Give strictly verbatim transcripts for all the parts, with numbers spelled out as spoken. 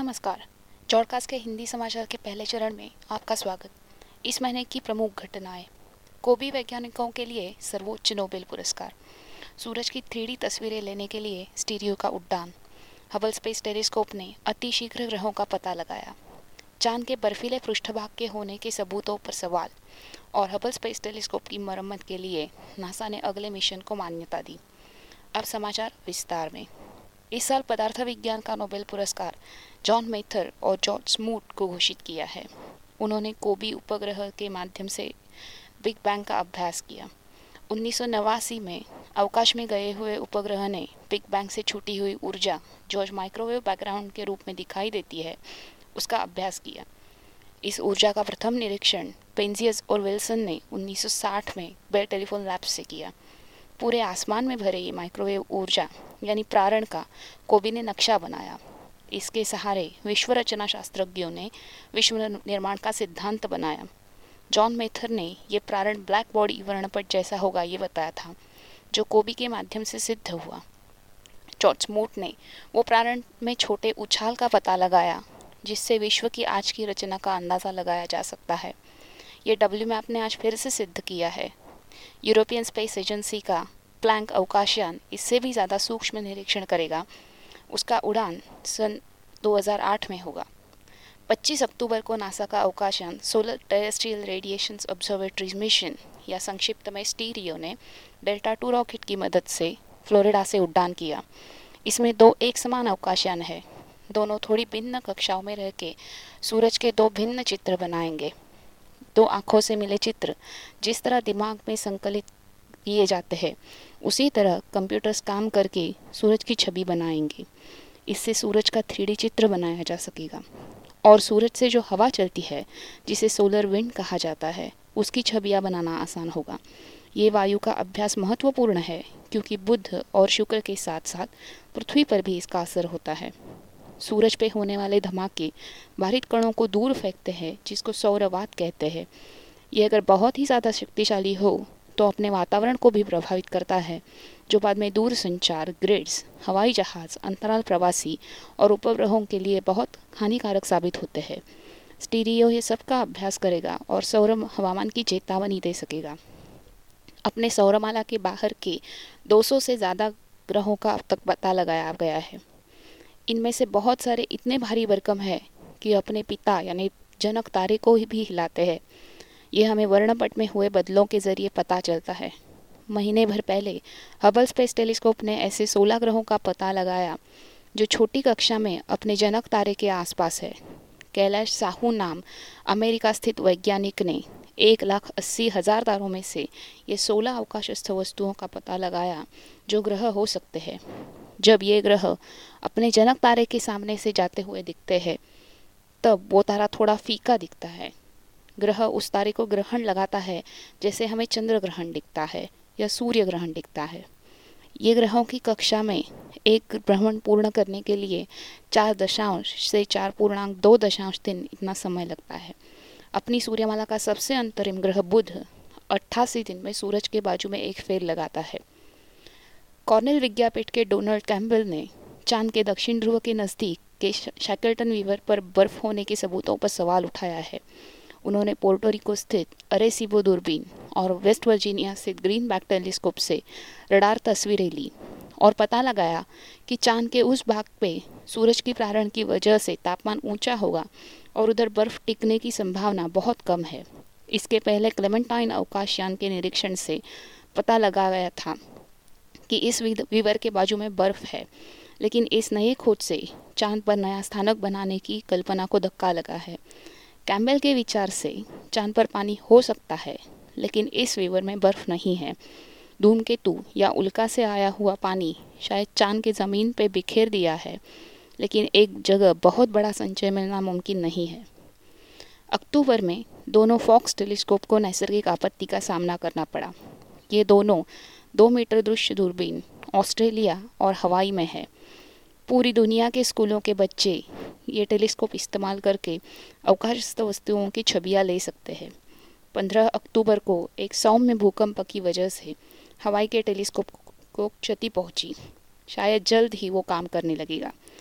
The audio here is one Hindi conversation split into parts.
नमस्कार। जॉडकास्ट के हिंदी समाचार के पहले चरण में आपका स्वागत। इस महीने की प्रमुख घटनाएं। कोबी वैज्ञानिकों के लिए सर्वोच्च नोबेल पुरस्कार। सूरज की थ्री डी तस्वीरें लेने के लिए स्टीरियो का उड्डान। हबल स्पेस टेलीस्कोप ने अतिशीघ्र ग्रहों का पता लगाया। चांद के बर्फीले पृष्ठभाग के होने के सबूतों पर सवाल। और हबल स्पेस टेलीस्कोप की मरम्मत के लिए नासा ने अगले मिशन को मान्यता दी। अब समाचार विस्तार में। इस साल पदार्थ विज्ञान का नोबेल पुरस्कार जॉन मैथर और जॉर्ज स्मूट को घोषित किया है। उन्होंने कोबी उपग्रह के माध्यम से बिग बैंग का अभ्यास किया। उन्नीस सौ नवासी में अवकाश में गए हुए उपग्रह ने बिग बैंग से छूटी हुई ऊर्जा, जो माइक्रोवेव बैकग्राउंड के रूप में दिखाई देती है, उसका अभ्यास किया। इस ऊर्जा का प्रथम निरीक्षण पेंजियस और विल्सन ने उन्नीस सौ साठ में बेल टेलीफोन लैब से किया। पूरे आसमान में भरे ये माइक्रोवेव ऊर्जा यानी प्रारण का कोबी ने नक्शा बनाया। इसके सहारे विश्व रचना शास्त्रज्ञों ने विश्व निर्माण का सिद्धांत बनाया। जॉन मैथर ने यह प्रारण ब्लैक बॉडी वर्णपट जैसा होगा ये बताया था, जो कोबी के माध्यम से सिद्ध हुआ। जॉर्ज स्मूट ने वो प्रारण में छोटे उछाल का पता लगाया, जिससे विश्व की आज की रचना का अंदाज़ा लगाया जा सकता है। ये डब्ल्यू मैप ने आज फिर से सिद्ध किया है। यूरोपियन स्पेस एजेंसी का प्लैंक अवकाशयान इससे भी ज़्यादा सूक्ष्म निरीक्षण करेगा। उसका उड़ान सन दो हज़ार आठ में होगा। पच्चीस अक्टूबर को नासा का अवकाशयान solar terrestrial radiations observatory mission या संक्षिप्त में स्टीरियो ने डेल्टा टू रॉकेट की मदद से फ्लोरिडा से उड़ान किया। इसमें दो एक समान अवकाशयान है। दोनों थोड़ी भिन्न कक्षाओं में रह के सूरज के दो भिन्न चित्र बनाएंगे। दो आँखों से मिले चित्र जिस तरह दिमाग में संकलित किए जाते हैं, उसी तरह कंप्यूटर्स काम करके सूरज की छवि बनाएंगे। इससे सूरज का थ्री डी चित्र बनाया जा सकेगा और सूरज से जो हवा चलती है, जिसे सोलर विंड कहा जाता है, उसकी छवियां बनाना आसान होगा। ये वायु का अभ्यास महत्वपूर्ण है क्योंकि बुध और शुक्र के साथ साथ पृथ्वी पर भी इसका असर होता है। सूरज पे होने वाले धमाके बारित कणों को दूर फेंकते हैं, जिसको सौरवात कहते हैं। ये अगर बहुत ही ज़्यादा शक्तिशाली हो तो अपने वातावरण को भी प्रभावित करता है, जो बाद में दूर संचार, ग्रिड्स, हवाई जहाज़, अंतराल प्रवासी और उपग्रहों के लिए बहुत हानिकारक साबित होते हैं। स्टीरियो ये सबका अभ्यास करेगा और सौर हवामान की चेतावनी दे सकेगा। अपने सौरमाला के बाहर के दो सौ से ज़्यादा ग्रहों का अब तक पता लगाया गया है। इनमें से बहुत सारे इतने भारी भरकम है कि अपने पिता यानी जनक तारे को भी हिलाते हैं। ये हमें वर्णपट में हुए बदलों के जरिए पता चलता है। महीने भर पहले हबल स्पेस टेलीस्कोप ने ऐसे सोलह ग्रहों का पता लगाया जो छोटी कक्षा में अपने जनक तारे के आसपास है। कैलाश साहू नाम अमेरिका स्थित वैज्ञानिक ने एक लाख अस्सी हजार तारों में से ये सोलह अवकाशस्थ वस्तुओं का पता लगाया जो ग्रह हो सकते हैं। जब ये ग्रह अपने जनक तारे के सामने से जाते हुए दिखते हैं, तब वो तारा थोड़ा फीका दिखता है। ग्रह उस तारे को ग्रहण लगाता है, जैसे हमें चंद्र ग्रहण दिखता है या सूर्य ग्रहण दिखता है। ये ग्रहों की कक्षा में एक भ्रमण पूर्ण करने के लिए चार दशांश से चार पूर्णांक दो दशांश दिन इतना समय लगता है। अपनी सूर्यमाला का सबसे अंतरिम ग्रह बुध अट्ठासी दिन में सूरज के बाजू में एक फेर लगाता है। कॉर्नेल विद्यापीठ के डोनाल्ड कैम्पबेल ने चांद के दक्षिण ध्रुव के नज़दीक के शैकल्टन वीवर पर बर्फ होने के सबूतों पर सवाल उठाया है। उन्होंने पोर्टोरिको स्थित अरेसिबो दूरबीन और वेस्ट वर्जीनिया स्थित ग्रीनबैक टेलीस्कोप से रडार तस्वीरें ली और पता लगाया कि चांद के उस भाग पे सूरज की प्रारण की वजह से तापमान ऊंचा होगा और उधर बर्फ टिकने की संभावना बहुत कम है। इसके पहले क्लेमेंटाइन अवकाशयान के निरीक्षण से पता लगा गया था कि इस वीवर के बाजू में बर्फ है, लेकिन इस नए खोज से चांद पर नया स्थानक बनाने की कल्पना को धक्का लगा है। कैम्पबेल के विचार से चांद पर पानी हो सकता है, लेकिन इस वीवर में बर्फ नहीं है। धूमकेतु या उल्का से आया हुआ पानी शायद चांद के ज़मीन पे बिखेर दिया है, लेकिन एक जगह बहुत बड़ा संचय मिलना मुमकिन नहीं है। अक्टूबर में दोनों फॉक्स टेलीस्कोप को नैसर्गिक आपत्ति का सामना करना पड़ा। ये दोनों दो मीटर दृश्य दूरबीन ऑस्ट्रेलिया और हवाई में है। पूरी दुनिया के स्कूलों के बच्चे ये टेलीस्कोप इस्तेमाल करके अवकाशस्थ वस्तुओं की छवियां ले सकते हैं। पंद्रह अक्टूबर को एक सौम्य भूकंप की वजह से हवाई के टेलीस्कोप को क्षति पहुंची। शायद जल्द ही वो काम करने लगेगा।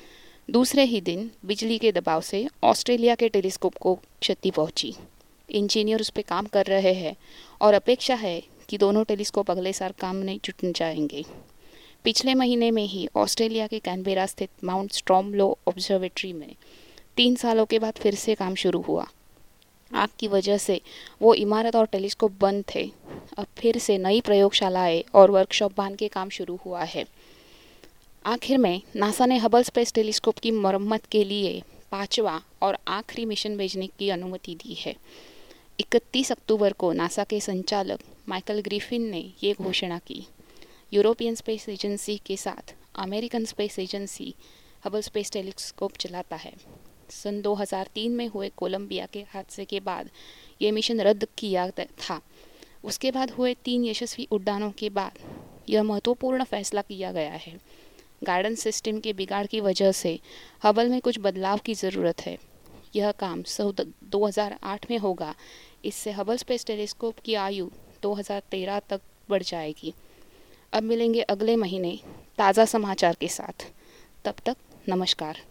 दूसरे ही दिन बिजली के दबाव से ऑस्ट्रेलिया के टेलीस्कोप को क्षति पहुंची। इंजीनियर उस पर काम कर रहे हैं और अपेक्षा है कि दोनों टेलीस्कोप अगले साल काम में जुट जाएंगे। पिछले महीने में ही ऑस्ट्रेलिया के कैनबेरा स्थित माउंट स्ट्रॉमलो ऑब्जर्वेटरी में तीन सालों के बाद फिर से काम शुरू हुआ। आग की वजह से वो इमारत और टेलीस्कोप बंद थे। अब फिर से नई प्रयोगशालाएं और वर्कशॉप बांध के काम शुरू हुआ है। आखिर में नासा ने हबल स्पेस टेलीस्कोप की मरम्मत के लिए पांचवा और आखिरी मिशन भेजने की अनुमति दी है। इकतीस अक्टूबर को नासा के संचालक माइकल ग्रिफिन ने ये घोषणा की। यूरोपियन स्पेस एजेंसी के साथ American space agency Hubble space telescope चलाता है। सन दो हज़ार तीन में हुए कोलंबिया के हादसे के बाद ये मिशन रद्द किया था। उसके बाद हुए तीन यशस्वी उड़ानों के बाद यह महत्वपूर्ण फैसला किया गया है। गाइडेंस सिस्टम के बिगाड़ की वजह से हबल में कुछ बदलाव की ज़रूरत है। यह काम दो हज़ार आठ में होगा। इससे हबल स्पेस टेलीस्कोप की आयु दो हज़ार तेरह तक बढ़ जाएगी। अब मिलेंगे अगले महीने ताज़ा समाचार के साथ। तब तक नमस्कार।